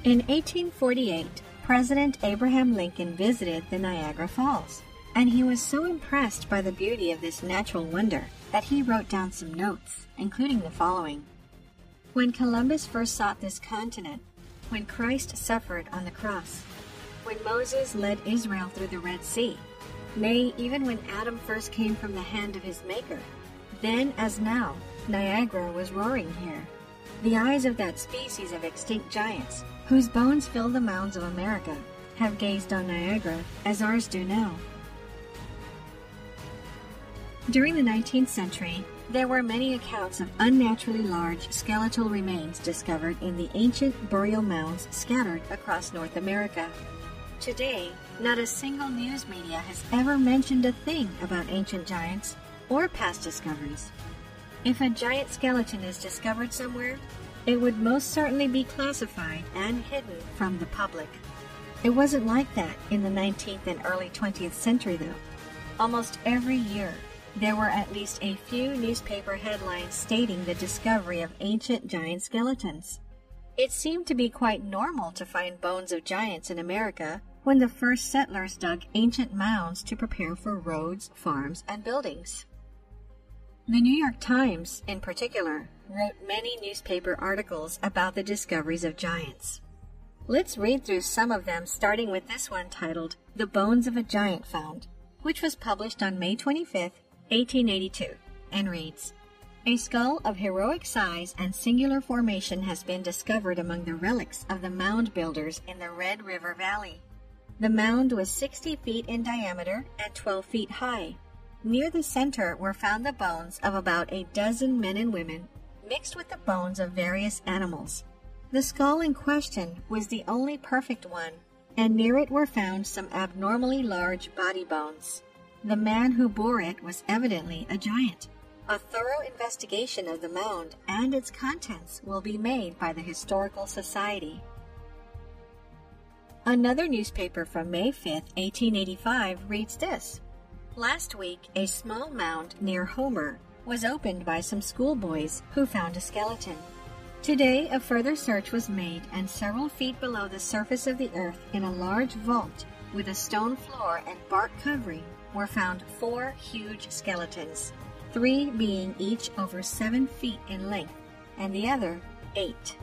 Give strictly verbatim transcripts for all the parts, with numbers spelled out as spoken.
In eighteen forty-eight, President Abraham Lincoln visited the Niagara Falls, and he was so impressed by the beauty of this natural wonder that he wrote down some notes, including the following. When Columbus first sought this continent, when Christ suffered on the cross, when Moses led Israel through the Red Sea, nay, even when Adam first came from the hand of his Maker, then as now, Niagara was roaring here. The eyes of that species of extinct giants, whose bones fill the mounds of America, have gazed on Niagara as ours do now. During the nineteenth century, there were many accounts of unnaturally large skeletal remains discovered in the ancient burial mounds scattered across North America. Today, not a single news media has ever mentioned a thing about ancient giants or past discoveries. If a giant skeleton is discovered somewhere, it would most certainly be classified and hidden from the public. It wasn't like that in the nineteenth and early twentieth century, though. Almost every year, there were at least a few newspaper headlines stating the discovery of ancient giant skeletons. It seemed to be quite normal to find bones of giants in America when the first settlers dug ancient mounds to prepare for roads, farms, and buildings. The New York Times, in particular, wrote many newspaper articles about the discoveries of giants. Let's read through some of them, starting with this one titled, "The Bones of a Giant Found," which was published on May twenty-fifth, eighteen eighty-two, and reads, "A skull of heroic size and singular formation has been discovered among the relics of the mound builders in the Red River Valley. The mound was sixty feet in diameter and twelve feet high. Near the center were found the bones of about a dozen men and women, mixed with the bones of various animals. The skull in question was the only perfect one, and near it were found some abnormally large body bones. The man who bore it was evidently a giant. A thorough investigation of the mound and its contents will be made by the Historical Society." Another newspaper from May fifth, eighteen eighty-five reads this. "Last week, a small mound near Homer was opened by some schoolboys who found a skeleton. Today, a further search was made, and several feet below the surface of the earth in a large vault with a stone floor and bark covering were found four huge skeletons, three being each over seven feet in length, and the other eight."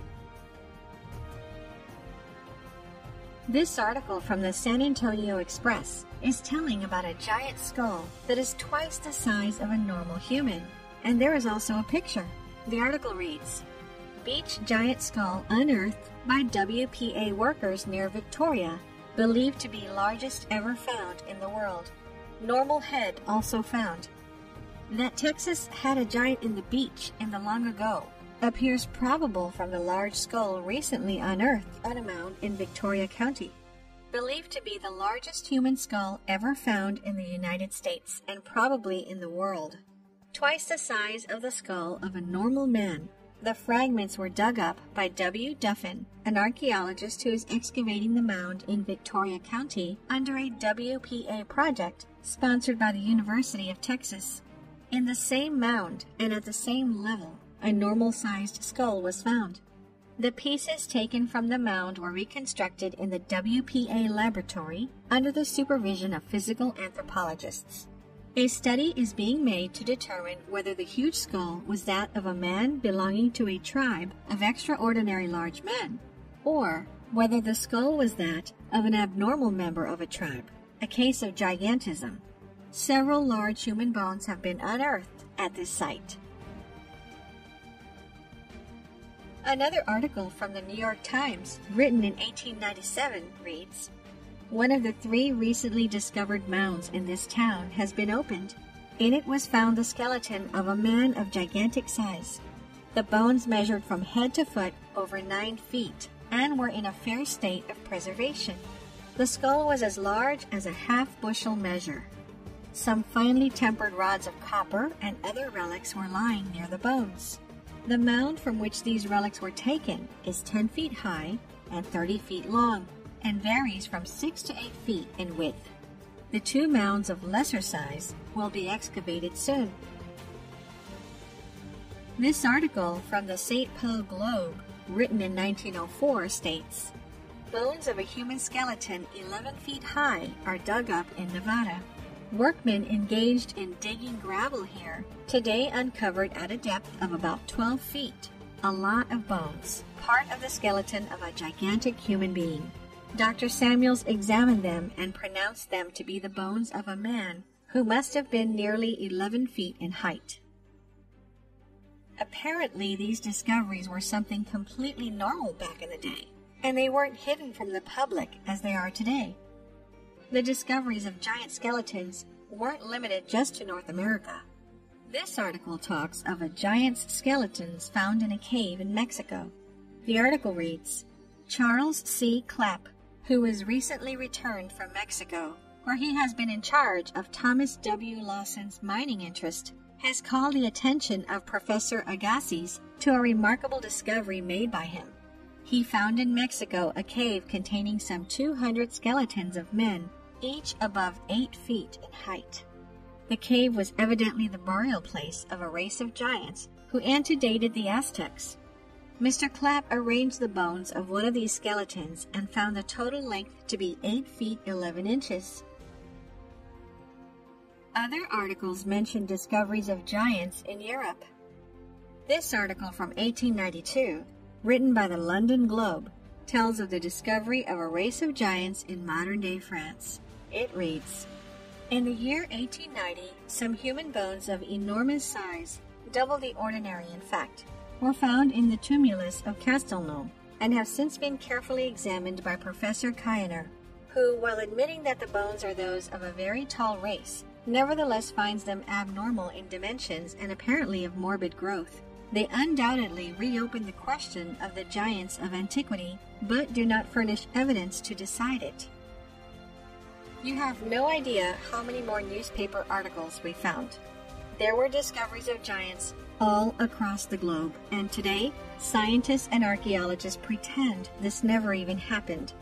This article from the San Antonio Express is telling about a giant skull that is twice the size of a normal human, and there is also a picture. The article reads, "Beach giant skull unearthed by W P A workers near Victoria, believed to be largest ever found in the world. Normal head also found." That Texas had a giant in the beach in the long ago appears probable from the large skull recently unearthed on a mound in Victoria County, believed to be the largest human skull ever found in the United States and probably in the world. Twice the size of the skull of a normal man, the fragments were dug up by W. Duffin, an archaeologist who is excavating the mound in Victoria County under a W P A project sponsored by the University of Texas. In the same mound and at the same level, a normal-sized skull was found. The pieces taken from the mound were reconstructed in the W P A laboratory under the supervision of physical anthropologists. A study is being made to determine whether the huge skull was that of a man belonging to a tribe of extraordinary large men, or whether the skull was that of an abnormal member of a tribe, a case of gigantism. Several large human bones have been unearthed at this site. Another article from the New York Times, written in eighteen ninety-seven, reads, "One of the three recently discovered mounds in this town has been opened. In it was found the skeleton of a man of gigantic size. The bones measured from head to foot over nine feet and were in a fair state of preservation. The skull was as large as a half-bushel measure. Some finely tempered rods of copper and other relics were lying near the bones. The mound from which these relics were taken is ten feet high and thirty feet long, and varies from six to eight feet in width. The two mounds of lesser size will be excavated soon." This article from the Saint Paul Globe, written in nineteen oh four, states, bones of a human skeleton eleven feet high are dug up in Nevada. Workmen engaged in digging gravel here today uncovered at a depth of about twelve feet a lot of bones, part of the skeleton of a gigantic human being. Doctor Samuels examined them and pronounced them to be the bones of a man who must have been nearly eleven feet in height. Apparently, these discoveries were something completely normal back in the day, and they weren't hidden from the public as they are today. The discoveries of giant skeletons weren't limited just to North America. This article talks of a giant's skeletons found in a cave in Mexico. The article reads, Charles C. Clapp, who was recently returned from Mexico, where he has been in charge of Thomas W. Lawson's mining interest, has called the attention of Professor Agassiz to a remarkable discovery made by him. He found in Mexico a cave containing some two hundred skeletons of men, each above eight feet in height. The cave was evidently the burial place of a race of giants who antedated the Aztecs. Mister Clapp arranged the bones of one of these skeletons and found the total length to be eight feet eleven inches. Other articles mention discoveries of giants in Europe. This article from eighteen ninety-two, written by the London Globe, tells of the discovery of a race of giants in modern-day France. It reads, in the year eighteen ninety, some human bones of enormous size, double the ordinary in fact, were found in the tumulus of Castelnau and have since been carefully examined by Professor Kainer, who, while admitting that the bones are those of a very tall race, nevertheless finds them abnormal in dimensions and apparently of morbid growth. They undoubtedly reopen the question of the giants of antiquity, but do not furnish evidence to decide it. You have no idea how many more newspaper articles we found. There were discoveries of giants all across the globe, and today, scientists and archaeologists pretend this never even happened.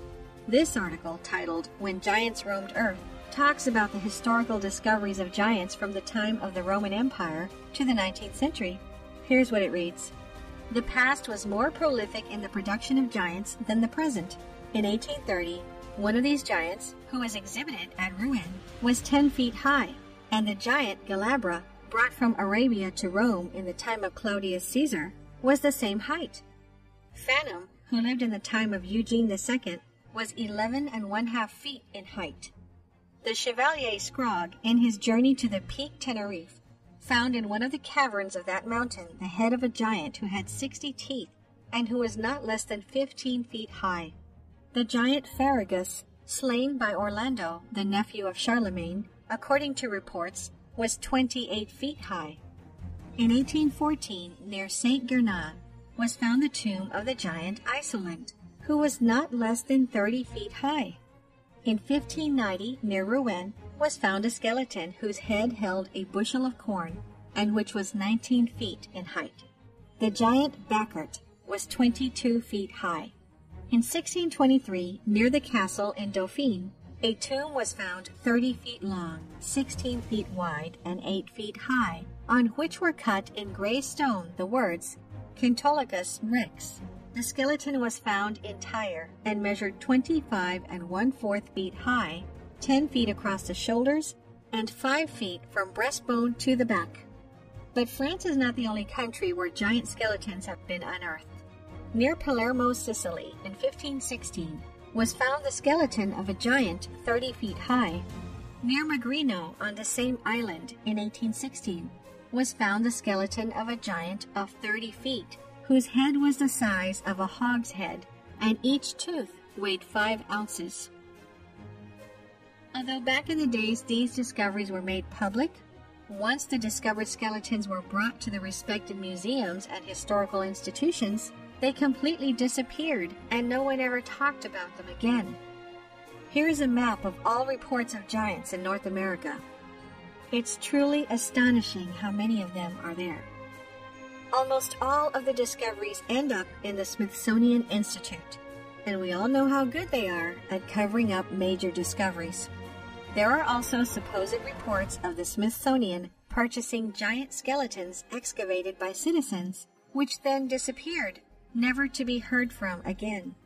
This article, titled When Giants Roamed Earth, talks about the historical discoveries of giants from the time of the Roman Empire to the nineteenth century. Here's what it reads. The past was more prolific in the production of giants than the present. In eighteen thirty, one of these giants, who was exhibited at Rouen, was ten feet high, and the giant Galabra, brought from Arabia to Rome in the time of Claudius Caesar, was the same height. Phanom, who lived in the time of Eugene the Second, was eleven and one half feet in height. The Chevalier Scrogg, in his journey to the Peak Tenerife, found in one of the caverns of that mountain the head of a giant who had sixty teeth and who was not less than fifteen feet high. The giant Ferragus, slain by Orlando, the nephew of Charlemagne, according to reports, was twenty-eight feet high. In eighteen fourteen, near Saint Germain, was found the tomb of the giant Isolent, who was not less than thirty feet high. In fifteen ninety, near Rouen, was found a skeleton whose head held a bushel of corn, and which was nineteen feet in height. The giant Bacchart was twenty-two feet high. In sixteen twenty-three, near the castle in Dauphine, a tomb was found thirty feet long, sixteen feet wide, and eight feet high, on which were cut in gray stone the words, Quintolicus Rex. The skeleton was found entire and measured twenty-five and one-fourth feet high, ten feet across the shoulders, and five feet from breastbone to the back. But France is not the only country where giant skeletons have been unearthed. Near Palermo, Sicily, in fifteen sixteen, was found the skeleton of a giant thirty feet high. Near Magrino, on the same island, in eighteen sixteen, was found the skeleton of a giant of thirty feet, whose head was the size of a hog's head, and each tooth weighed five ounces. Although back in the days these discoveries were made public, once the discovered skeletons were brought to the respected museums and historical institutions, they completely disappeared, and no one ever talked about them again. Here is a map of all reports of giants in North America. It's truly astonishing how many of them are there. Almost all of the discoveries end up in the Smithsonian Institute, and we all know how good they are at covering up major discoveries. There are also supposed reports of the Smithsonian purchasing giant skeletons excavated by citizens, which then disappeared, never to be heard from again.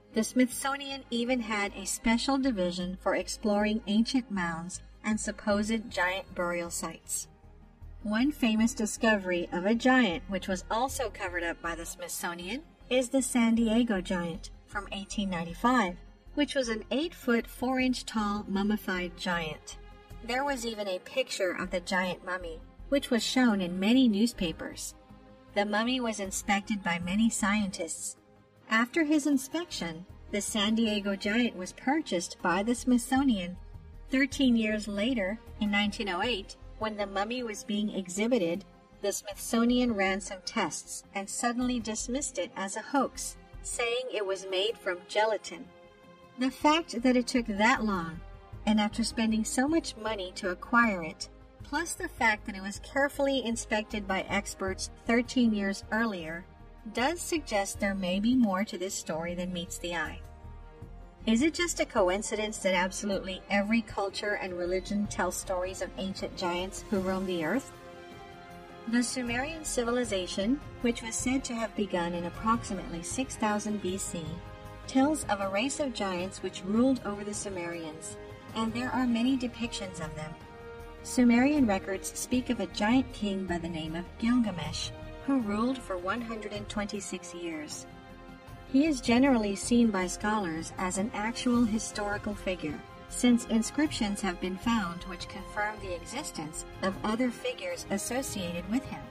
The Smithsonian even had a special division for exploring ancient mounds and supposed giant burial sites. One famous discovery of a giant, which was also covered up by the Smithsonian, is the San Diego giant from eighteen ninety-five, which was an eight foot four inch tall mummified giant. There was even a picture of the giant mummy, which was shown in many newspapers. The mummy was inspected by many scientists. After his inspection, the San Diego giant was purchased by the Smithsonian. Thirteen years later, in nineteen oh eight, when the mummy was being exhibited, the Smithsonian ran some tests and suddenly dismissed it as a hoax, saying it was made from gelatin. The fact that it took that long, and after spending so much money to acquire it, plus the fact that it was carefully inspected by experts thirteen years earlier, does suggest there may be more to this story than meets the eye. Is it just a coincidence that absolutely every culture and religion tells stories of ancient giants who roamed the earth? The Sumerian civilization, which was said to have begun in approximately six thousand B C, tells of a race of giants which ruled over the Sumerians, and there are many depictions of them. Sumerian records speak of a giant king by the name of Gilgamesh, who ruled for one hundred twenty-six years. He is generally seen by scholars as an actual historical figure, since inscriptions have been found which confirm the existence of other figures associated with him.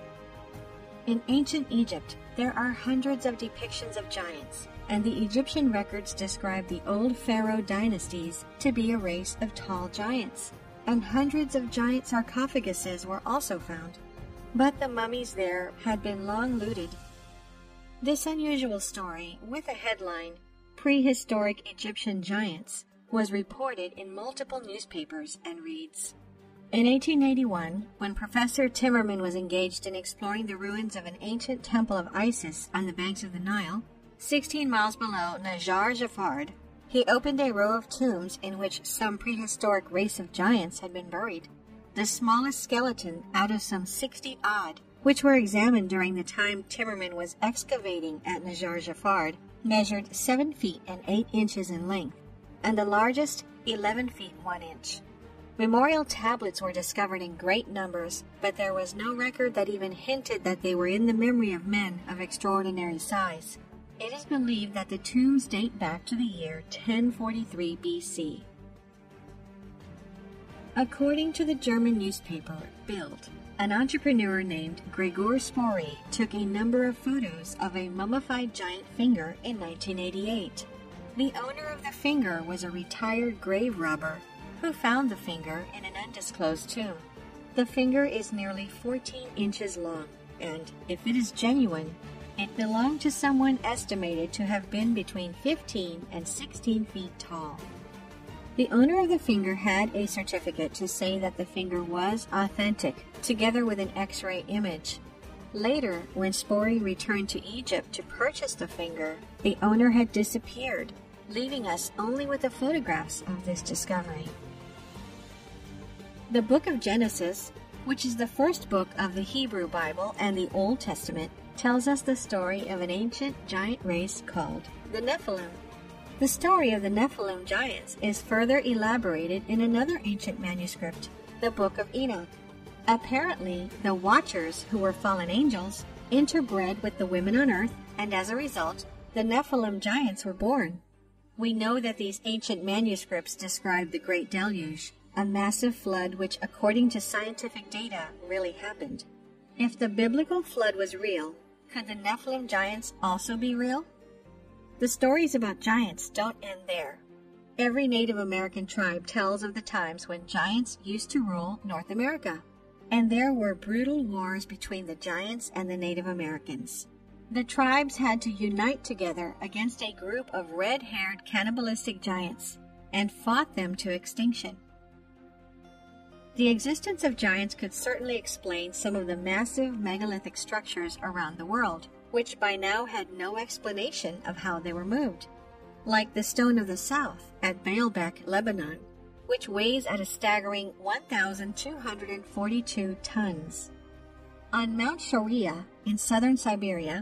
In ancient Egypt, there are hundreds of depictions of giants, and the Egyptian records describe the old pharaoh dynasties to be a race of tall giants, and hundreds of giant sarcophaguses were also found. But the mummies there had been long looted. This unusual story, with a headline, Prehistoric Egyptian Giants, was reported in multiple newspapers and reads, in eighteen eighty-one, when Professor Timmerman was engaged in exploring the ruins of an ancient temple of Isis on the banks of the Nile, sixteen miles below Najar Jafard, he opened a row of tombs in which some prehistoric race of giants had been buried. The smallest skeleton out of some sixty odd, which were examined during the time Timmerman was excavating at Najar Jafard, measured seven feet and eight inches in length, and the largest eleven feet one inch. Memorial tablets were discovered in great numbers, but there was no record that even hinted that they were in the memory of men of extraordinary size. It is believed that the tombs date back to the year ten forty-three B C. According to the German newspaper Bild, an entrepreneur named Gregor Spory took a number of photos of a mummified giant finger in nineteen eighty-eight. The owner of the finger was a retired grave robber who found the finger in an undisclosed tomb. The finger is nearly fourteen inches long, and if it is genuine, it belonged to someone estimated to have been between fifteen and sixteen feet tall. The owner of the finger had a certificate to say that the finger was authentic, together with an X-ray image. Later, when Spory returned to Egypt to purchase the finger, the owner had disappeared, leaving us only with the photographs of this discovery. The Book of Genesis, which is the first book of the Hebrew Bible and the Old Testament, tells us the story of an ancient giant race called the Nephilim. The story of the Nephilim giants is further elaborated in another ancient manuscript, the Book of Enoch. Apparently, the Watchers, who were fallen angels, interbred with the women on earth, and as a result, the Nephilim giants were born. We know that these ancient manuscripts describe the Great Deluge, a massive flood which, according to scientific data, really happened. If the biblical flood was real, could the Nephilim giants also be real? The stories about giants don't end there. Every Native American tribe tells of the times when giants used to rule North America, and there were brutal wars between the giants and the Native Americans. The tribes had to unite together against a group of red-haired cannibalistic giants and fought them to extinction. The existence of giants could certainly explain some of the massive megalithic structures around the world, which by now had no explanation of how they were moved, like the Stone of the South at Baalbek, Lebanon, which weighs at a staggering one thousand two hundred forty-two tons. On Mount Shoria in southern Siberia,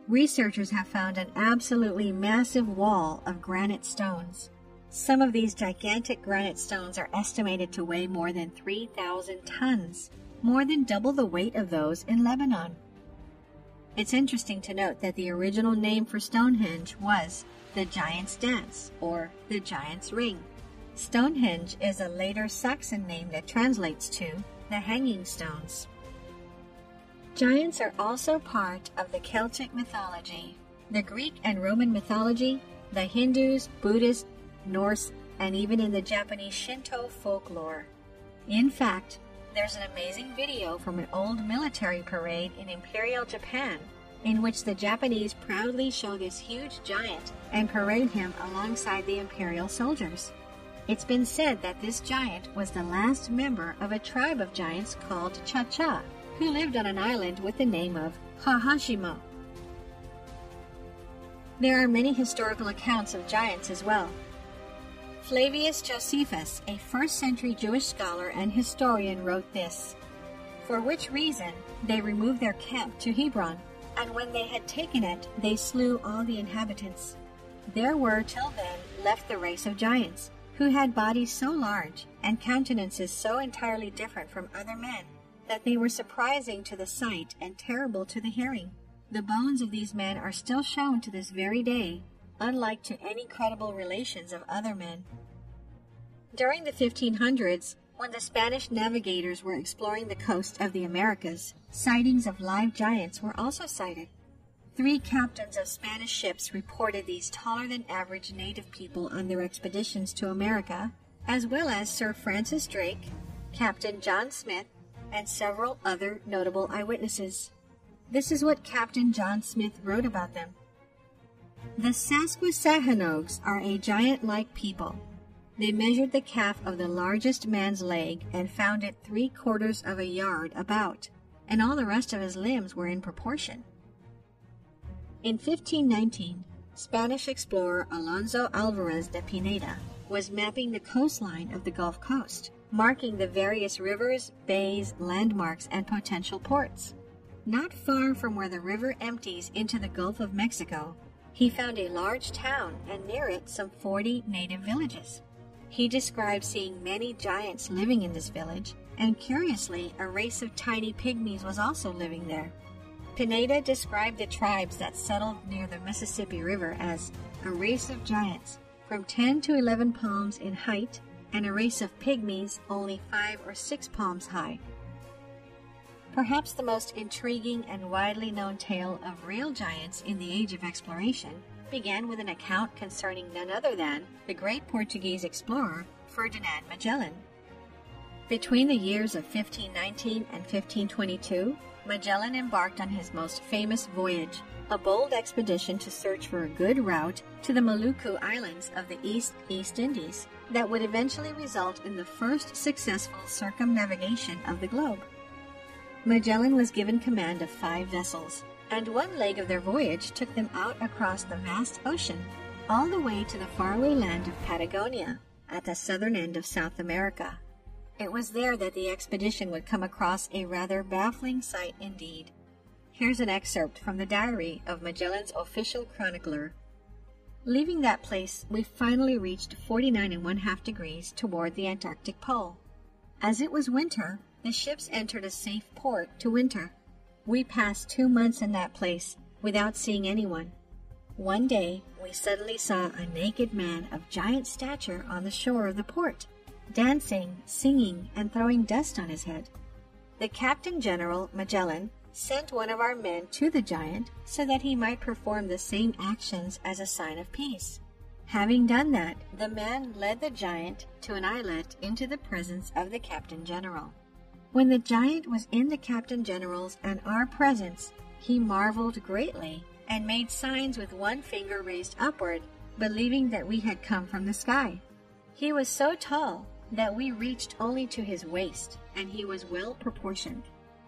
researchers have found an absolutely massive wall of granite stones. Some of these gigantic granite stones are estimated to weigh more than three thousand tons, more than double the weight of those in Lebanon. It's interesting to note that the original name for Stonehenge was the Giant's Dance, or the Giant's Ring. Stonehenge is a later Saxon name that translates to the Hanging Stones. Giants are also part of the Celtic mythology, the Greek and Roman mythology, the Hindus, Buddhists, Norse, and even in the Japanese Shinto folklore. In fact, there's an amazing video from an old military parade in Imperial Japan in which the Japanese proudly show this huge giant and parade him alongside the imperial soldiers. It's been said that this giant was the last member of a tribe of giants called Cha-Cha, who lived on an island with the name of Hahashima. There are many historical accounts of giants as well. Flavius Josephus, a first century Jewish scholar and historian, wrote this: "For which reason they removed their camp to Hebron, and when they had taken it, they slew all the inhabitants. There were till then left the race of giants, who had bodies so large and countenances so entirely different from other men, that they were surprising to the sight and terrible to the hearing. The bones of these men are still shown to this very day, unlike to any credible relations of other men." During the fifteen hundreds, when the Spanish navigators were exploring the coast of the Americas, sightings of live giants were also sighted. Three captains of Spanish ships reported these taller-than-average native people on their expeditions to America, as well as Sir Francis Drake, Captain John Smith, and several other notable eyewitnesses. This is what Captain John Smith wrote about them. "The Sasquasahanogues are a giant-like people. They measured the calf of the largest man's leg and found it three quarters of a yard about, and all the rest of his limbs were in proportion." In fifteen nineteen, Spanish explorer Alonso Alvarez de Pineda was mapping the coastline of the Gulf Coast, marking the various rivers, bays, landmarks, and potential ports. Not far from where the river empties into the Gulf of Mexico, he found a large town and near it some forty native villages. He described seeing many giants living in this village, and curiously, a race of tiny pygmies was also living there. Pineda described the tribes that settled near the Mississippi River as a race of giants from ten to eleven palms in height, and a race of pygmies only five or six palms high. Perhaps the most intriguing and widely known tale of real giants in the age of exploration began with an account concerning none other than the great Portuguese explorer Ferdinand Magellan. Between the years of fifteen nineteen and fifteen twenty-two, Magellan embarked on his most famous voyage, a bold expedition to search for a good route to the Maluku Islands of the East East Indies that would eventually result in the first successful circumnavigation of the globe. Magellan was given command of five vessels, and one leg of their voyage took them out across the vast ocean, all the way to the faraway land of Patagonia, at the southern end of South America. It was there that the expedition would come across a rather baffling sight indeed. Here's an excerpt from the diary of Magellan's official chronicler. "Leaving that place, we finally reached forty-nine and one half degrees toward the Antarctic Pole. As it was winter, the ships entered a safe port to winter. We passed two months in that place without seeing anyone. One day, we suddenly saw a naked man of giant stature on the shore of the port, dancing, singing, and throwing dust on his head. The Captain General, Magellan, sent one of our men to the giant so that he might perform the same actions as a sign of peace. Having done that, the man led the giant to an islet into the presence of the Captain General. When the giant was in the Captain General's and our presence, he marveled greatly and made signs with one finger raised upward, believing that we had come from the sky. He was so tall that we reached only to his waist, and he was well proportioned."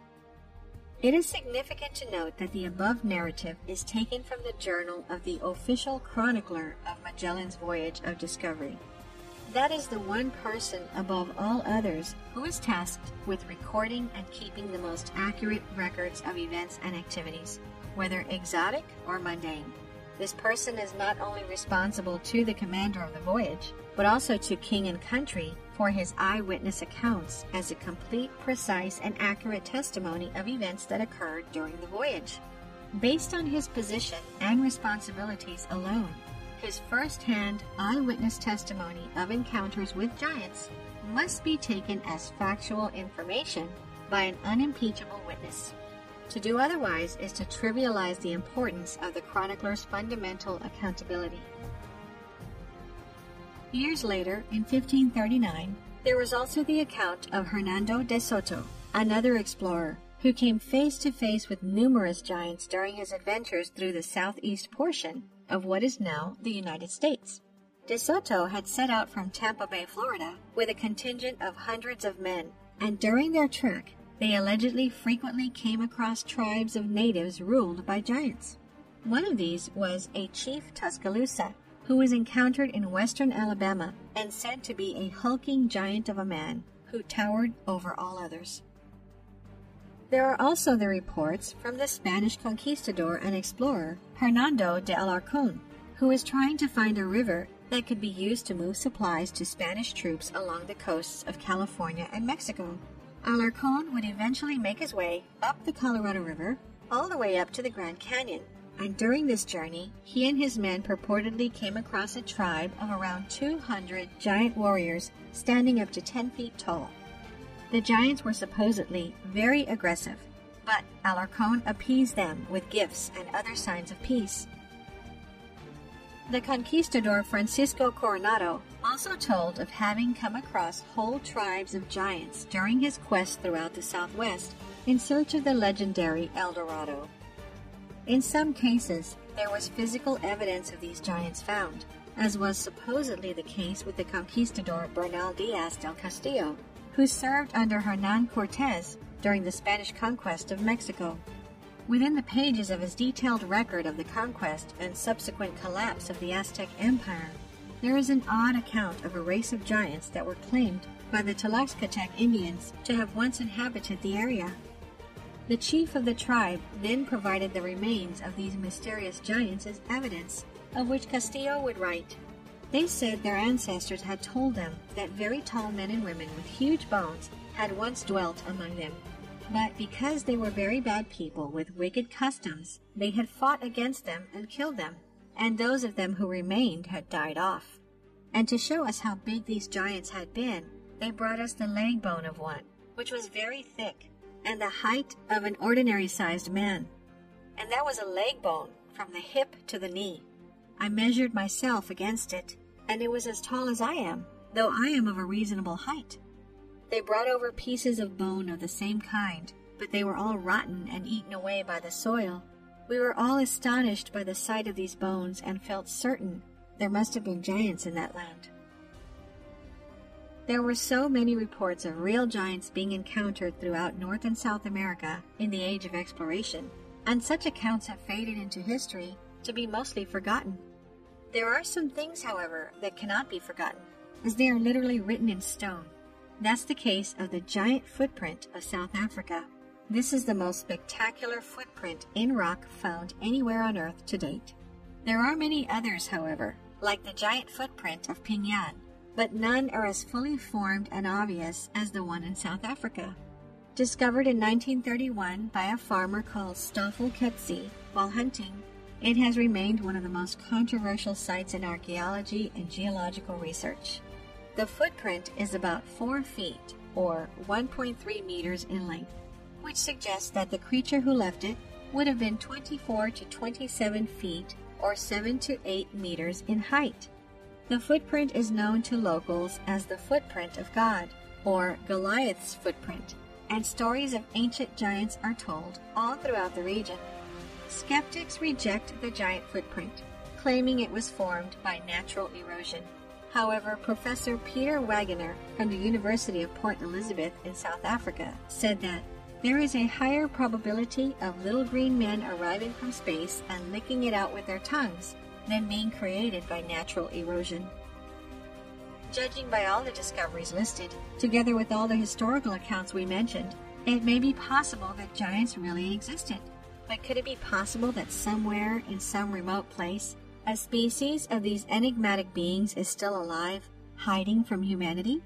It is significant to note that the above narrative is taken from the journal of the official chronicler of Magellan's voyage of discovery. That is the one person above all others who is tasked with recording and keeping the most accurate records of events and activities, whether exotic or mundane. This person is not only responsible to the commander of the voyage, but also to king and country for his eyewitness accounts as a complete, precise, and accurate testimony of events that occurred during the voyage. Based on his position and responsibilities alone, his first-hand eyewitness testimony of encounters with giants must be taken as factual information by an unimpeachable witness. To do otherwise is to trivialize the importance of the chronicler's fundamental accountability. Years later, in fifteen thirty-nine, there was also the account of Hernando de Soto, another explorer, who came face to face with numerous giants during his adventures through the southeast portion of what is now the United States. De Soto had set out from Tampa Bay, Florida, with a contingent of hundreds of men, and during their trek, they allegedly frequently came across tribes of natives ruled by giants. One of these was a Chief Tuscaloosa, who was encountered in western Alabama and said to be a hulking giant of a man who towered over all others. There are also the reports from the Spanish conquistador and explorer Hernando de Alarcón, who was trying to find a river that could be used to move supplies to Spanish troops along the coasts of California and Mexico. Alarcón would eventually make his way up the Colorado River, all the way up to the Grand Canyon, and during this journey, he and his men purportedly came across a tribe of around two hundred giant warriors standing up to ten feet tall. The giants were supposedly very aggressive, but Alarcón appeased them with gifts and other signs of peace. The conquistador Francisco Coronado also told of having come across whole tribes of giants during his quest throughout the Southwest in search of the legendary El Dorado. In some cases, there was physical evidence of these giants found, as was supposedly the case with the conquistador Bernal Diaz del Castillo, who served under Hernán Cortés during the Spanish conquest of Mexico. Within the pages of his detailed record of the conquest and subsequent collapse of the Aztec Empire, there is an odd account of a race of giants that were claimed by the Tlaxcatec Indians to have once inhabited the area. The chief of the tribe then provided the remains of these mysterious giants as evidence, of which Castillo would write. They said their ancestors had told them that very tall men and women with huge bones had once dwelt among them. But because they were very bad people with wicked customs, they had fought against them and killed them, and those of them who remained had died off. And to show us how big these giants had been, they brought us the leg bone of one, which was very thick, and the height of an ordinary-sized man. And that was a leg bone from the hip to the knee. I measured myself against it, and it was as tall as I am, though I am of a reasonable height. They brought over pieces of bone of the same kind, but they were all rotten and eaten away by the soil. We were all astonished by the sight of these bones and felt certain there must have been giants in that land. There were so many reports of real giants being encountered throughout North and South America in the age of exploration, and such accounts have faded into history to be mostly forgotten. There are some things, however, that cannot be forgotten, as they are literally written in stone. That's the case of the giant footprint of South Africa. This is the most spectacular footprint in rock found anywhere on Earth to date. There are many others, however, like the giant footprint of Pinyan, but none are as fully formed and obvious as the one in South Africa. Discovered in nineteen thirty-one by a farmer called Stoffel Coetzee while hunting, it has remained one of the most controversial sites in archaeology and geological research. The footprint is about four feet, or one point three meters in length, which suggests that the creature who left it would have been twenty-four to twenty-seven feet, or seven to eight meters in height. The footprint is known to locals as the footprint of God, or Goliath's footprint, and stories of ancient giants are told all throughout the region. Skeptics reject the giant footprint, claiming it was formed by natural erosion. However, Professor Peter Wagener from the University of Port Elizabeth in South Africa said that there is a higher probability of little green men arriving from space and licking it out with their tongues than being created by natural erosion. Judging by all the discoveries listed, together with all the historical accounts we mentioned, it may be possible that giants really existed. But could it be possible that somewhere in some remote place, a species of these enigmatic beings is still alive, hiding from humanity?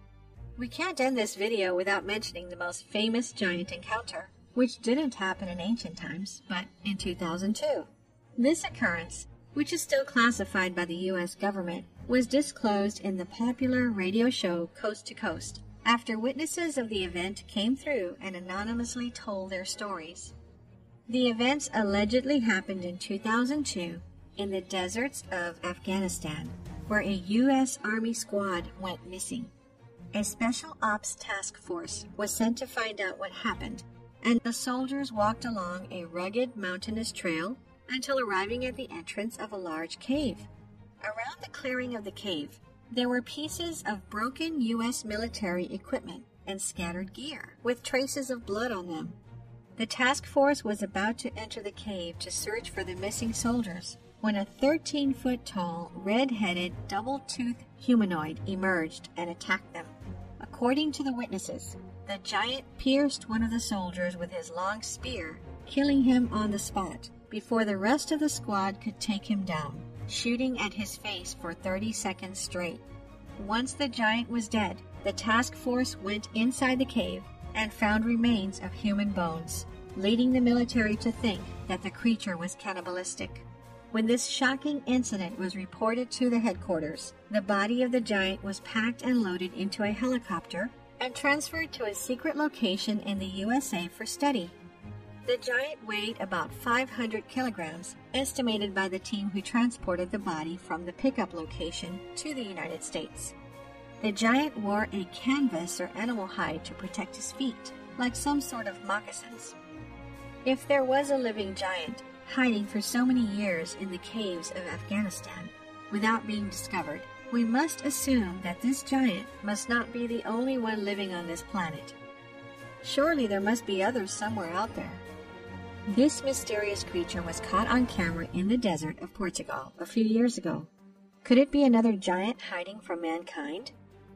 We can't end this video without mentioning the most famous giant encounter, which didn't happen in ancient times, but in two thousand two. This occurrence, which is still classified by the U S government, was disclosed in the popular radio show Coast to Coast, after witnesses of the event came through and anonymously told their stories. The events allegedly happened in two thousand two in the deserts of Afghanistan, where a U S Army squad went missing. A special ops task force was sent to find out what happened, and the soldiers walked along a rugged mountainous trail until arriving at the entrance of a large cave. Around the clearing of the cave, there were pieces of broken U S military equipment and scattered gear, with traces of blood on them. The task force was about to enter the cave to search for the missing soldiers when a thirteen-foot-tall, red-headed, double-toothed humanoid emerged and attacked them. According to the witnesses, the giant pierced one of the soldiers with his long spear, killing him on the spot before the rest of the squad could take him down, shooting at his face for thirty seconds straight. Once the giant was dead, the task force went inside the cave and found remains of human bones, leading the military to think that the creature was cannibalistic. When this shocking incident was reported to the headquarters, the body of the giant was packed and loaded into a helicopter and transferred to a secret location in the U S A for study. The giant weighed about five hundred kilograms, estimated by the team who transported the body from the pickup location to the United States. The giant wore a canvas or animal hide to protect his feet, like some sort of moccasins. If there was a living giant hiding for so many years in the caves of Afghanistan without being discovered, we must assume that this giant must not be the only one living on this planet. Surely there must be others somewhere out there. This mysterious creature was caught on camera in the desert of Portugal a few years ago. Could it be another giant hiding from mankind?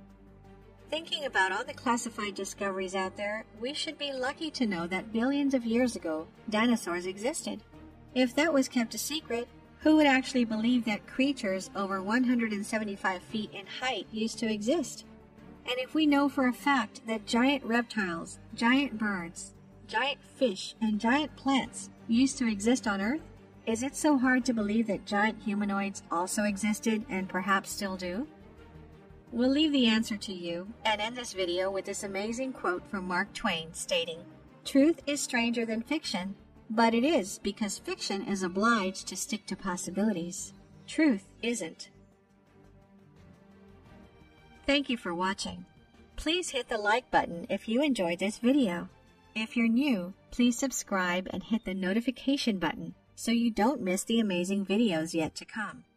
Thinking about all the classified discoveries out there, we should be lucky to know that billions of years ago, dinosaurs existed. If that was kept a secret, who would actually believe that creatures over one hundred seventy-five feet in height used to exist? And if we know for a fact that giant reptiles, giant birds, giant fish, and giant plants used to exist on Earth, is it so hard to believe that giant humanoids also existed and perhaps still do? We'll leave the answer to you and end this video with this amazing quote from Mark Twain stating, "Truth is stranger than fiction, but it is because fiction is obliged to stick to possibilities. Truth isn't." Thank you for watching. Please hit the like button if you enjoyed this video. If you're new, please subscribe and hit the notification button so you don't miss the amazing videos yet to come.